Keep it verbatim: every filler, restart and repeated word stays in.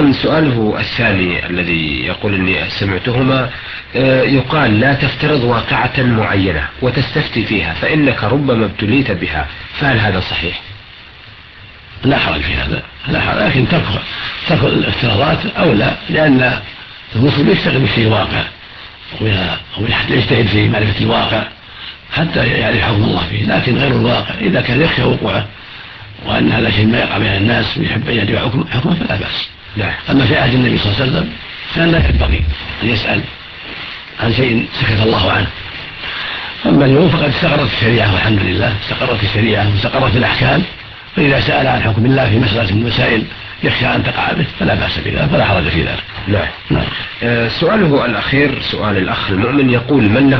أيضا سؤاله الثاني الذي يقول أني سمعتهما يقال لا تفترض واقعة معينة وتستفتي فيها فإنك ربما ابتليت بها، فهل هذا صحيح؟ لا حرج في هذا، لا حرج، لكن ترك ترك الافتراضات أولى، لأن المسلم يشتغل بالشيء الواقع وحتى يجتهد في معرفة الواقع حتى يعرف حكم الله فيه، لكن غير الواقع إذا كان يخشى وقوعه وأن هذا شيء ما يقع بين الناس ويحب أن يدعو حكمه فلا بأس. أما في عهد النبي صلى الله عليه وسلم كان لا ينبغي أن يسأل عن شيء سكت الله عنه. أما اليوم فقد استقرت الشريعة والحمد لله، استقرت الشريعة واستقرت الأحكام، فإذا سأل عن حكم الله في مسألة من المسائل يخشى أن تقع به فلا بأس بذلك، فلا حرج في ذلك. نعم. نعم. آه سؤاله الأخير سؤال الأخ المؤمن يقول: من له